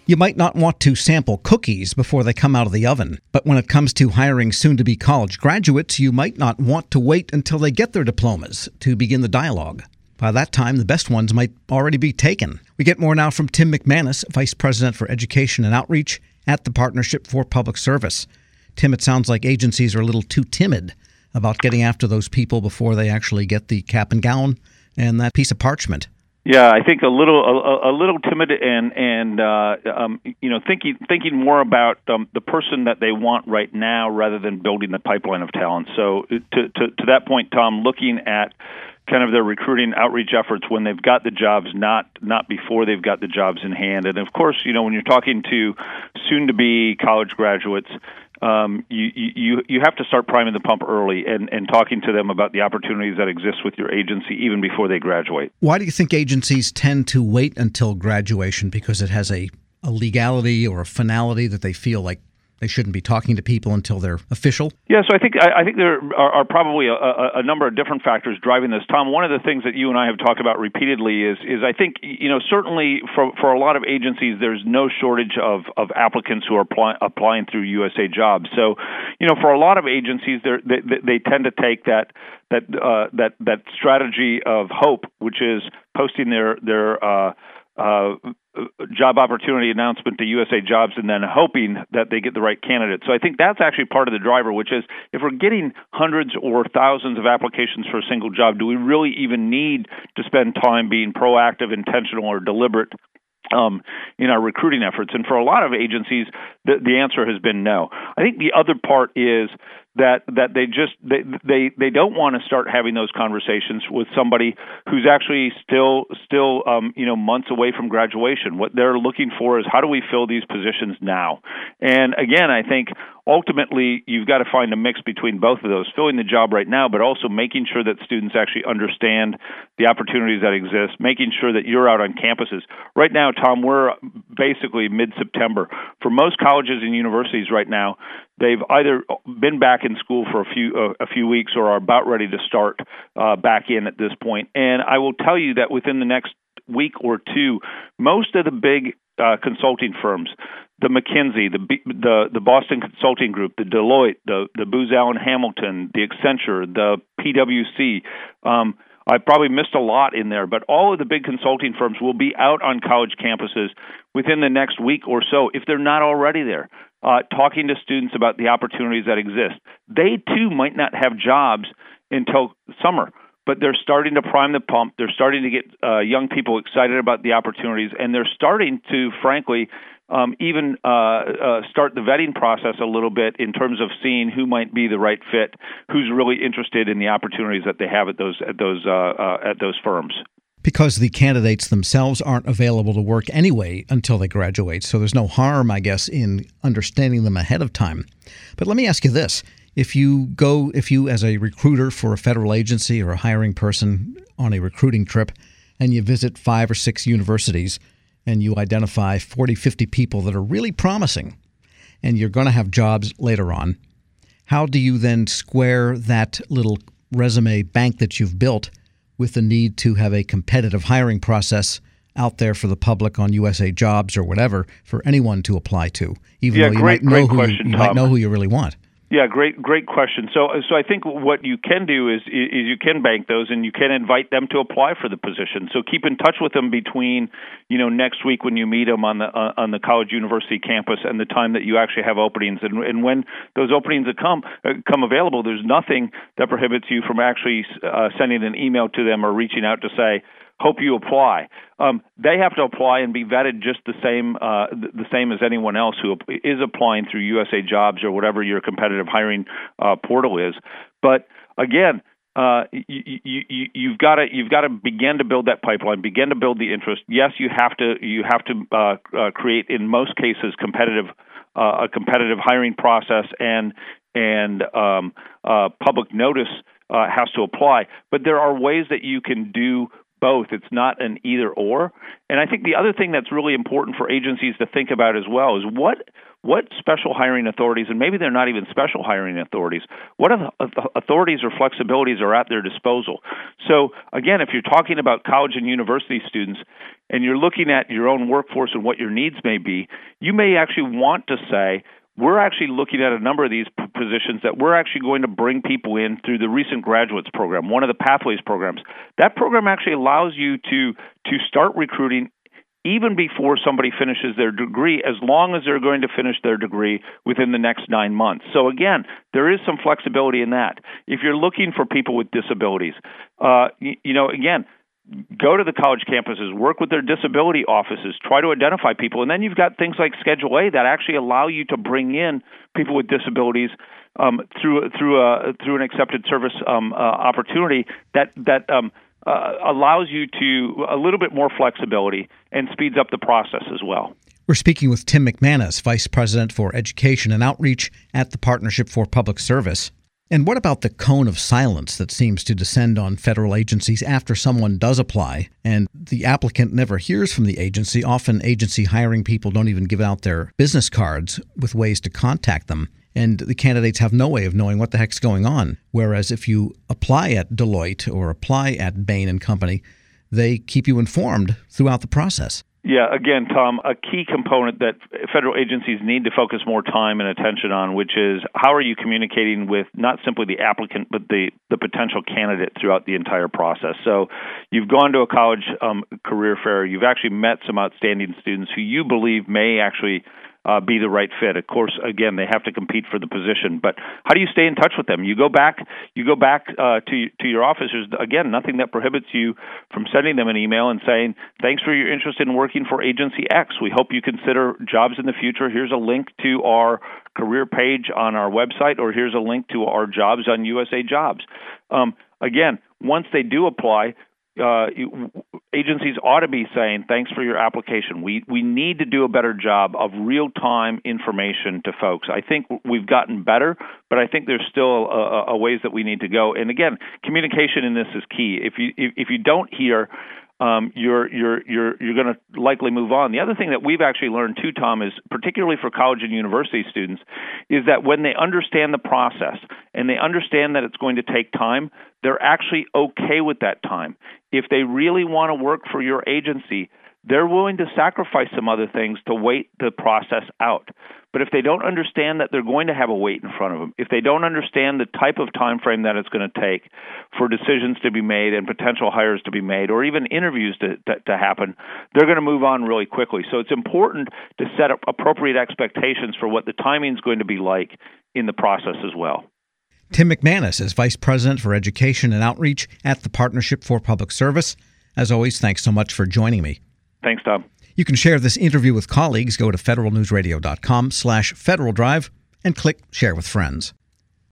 You might not want to sample cookies before they come out of the oven, but when it comes to hiring soon-to-be college graduates, you might not want to wait until they get their diplomas to begin the dialogue. By that time, the best ones might already be taken. We get more now from Tim McManus, Vice President for Education and Outreach at the Partnership for Public Service. Tim, it sounds like agencies are a little too timid about getting after those people before they actually get the cap and gown and that piece of parchment. Yeah, I think a little timid and thinking more about the person that they want right now rather than building the pipeline of talent. So to that point, Tom, looking at kind of their recruiting outreach efforts when they've got the jobs, not before they've got the jobs in hand. And of course, when you're talking to soon-to-be college graduates, you have to start priming the pump early and talking to them about the opportunities that exist with your agency even before they graduate. Why do you think agencies tend to wait until graduation? Because it has a legality or a finality that they feel like they shouldn't be talking to people until they're official? Yeah, so I think there are probably a number of different factors driving this. Tom, one of the things that you and I have talked about repeatedly is I think, certainly for a lot of agencies, there's no shortage of applicants who are applying through USA Jobs. So, for a lot of agencies, they tend to take that strategy of hope, which is posting their job opportunity announcement to USA Jobs and then hoping that they get the right candidate. So I think that's actually part of the driver, which is if we're getting hundreds or thousands of applications for a single job, do we really even need to spend time being proactive, intentional, or deliberate in our recruiting efforts? And for a lot of agencies, the answer has been no. I think the other part is that they don't want to start having those conversations with somebody who's actually still months away from graduation. What they're looking for is how do we fill these positions now? And again, I think ultimately you've got to find a mix between both of those, filling the job right now, but also making sure that students actually understand the opportunities that exist, making sure that you're out on campuses. Right now, Tom, we're basically mid-September. For most colleges and universities right now, they've either been back in school for a few weeks or are about ready to start back in at this point. And I will tell you that within the next week or two, most of the big consulting firms, the McKinsey, the Boston Consulting Group, the Deloitte, the Booz Allen Hamilton, the Accenture, the PwC. I probably missed a lot in there, but all of the big consulting firms will be out on college campuses within the next week or so, if they're not already there, talking to students about the opportunities that exist. They, too, might not have jobs until summer, but they're starting to prime the pump. They're starting to get young people excited about the opportunities, and they're starting to, frankly, even start the vetting process a little bit in terms of seeing who might be the right fit, who's really interested in the opportunities that they have at those firms. Because the candidates themselves aren't available to work anyway until they graduate, so there's no harm, I guess, in understanding them ahead of time. But let me ask you this. If you as a recruiter for a federal agency or a hiring person on a recruiting trip, and you visit 5 or 6 universities, and you identify 40, 50 people that are really promising, and you're going to have jobs later on, how do you then square that little resume bank that you've built with the need to have a competitive hiring process out there for the public on USA Jobs or whatever for anyone to apply to, even though you might know who you really want? Yeah, great question. So I think what you can do is you can bank those and you can invite them to apply for the position. So keep in touch with them between, next week when you meet them on the college university campus and the time that you actually have openings. And when those openings come available, there's nothing that prohibits you from actually sending an email to them or reaching out to say, hope you apply. They have to apply and be vetted just the same as anyone else who is applying through USA Jobs or whatever your competitive hiring portal is. But again, you've got to begin to build that pipeline, begin to build the interest. Yes, you have to create, in most cases, a competitive hiring process and public notice has to apply. But there are ways that you can do both. It's not an either or. And I think the other thing that's really important for agencies to think about as well is what special hiring authorities, and maybe they're not even special hiring authorities, what authorities or flexibilities are at their disposal. So again, if you're talking about college and university students and you're looking at your own workforce and what your needs may be, you may actually want to say, we're actually looking at a number of these positions that we're actually going to bring people in through the recent graduates program, one of the Pathways programs. That program actually allows you to start recruiting even before somebody finishes their degree, as long as they're going to finish their degree within the next 9 months. So again, there is some flexibility in that. If you're looking for people with disabilities, again, go to the college campuses, work with their disability offices, try to identify people, and then you've got things like Schedule A that actually allow you to bring in people with disabilities through an accepted service opportunity that allows you to a little bit more flexibility and speeds up the process as well. We're speaking with Tim McManus, Vice President for Education and Outreach at the Partnership for Public Service. And what about the cone of silence that seems to descend on federal agencies after someone does apply and the applicant never hears from the agency? Often agency hiring people don't even give out their business cards with ways to contact them. And the candidates have no way of knowing what the heck's going on. Whereas if you apply at Deloitte or apply at Bain & Company, they keep you informed throughout the process. Yeah, again, Tom, a key component that federal agencies need to focus more time and attention on, which is how are you communicating with not simply the applicant, but the potential candidate throughout the entire process. So you've gone to a college career fair, you've actually met some outstanding students who you believe may actually be the right fit. Of course, again, they have to compete for the position, but how do you stay in touch with them? You go back to your office. There's, again, nothing that prohibits you from sending them an email and saying, thanks for your interest in working for Agency X. We hope you consider jobs in the future. Here's a link to our career page on our website, or here's a link to our jobs on USA Jobs. Again, once they do apply, agencies ought to be saying, thanks for your application. We need to do a better job of real-time information to folks. I think we've gotten better, but I think there's still a ways that we need to go. And again, communication in this is key. If you don't hear, you're going to likely move on. The other thing that we've actually learned too, Tom, is particularly for college and university students, is that when they understand the process and they understand that it's going to take time, they're actually okay with that time. If they really want to work for your agency, they're willing to sacrifice some other things to wait the process out. But if they don't understand that they're going to have a wait in front of them, if they don't understand the type of time frame that it's going to take for decisions to be made and potential hires to be made, or even interviews to happen, they're going to move on really quickly. So it's important to set up appropriate expectations for what the timing is going to be like in the process as well. Tim McManus is Vice President for Education and Outreach at the Partnership for Public Service. As always, thanks so much for joining me. Thanks, Tom. You can share this interview with colleagues. Go to federalnewsradio.com/Federal Drive and click Share with Friends.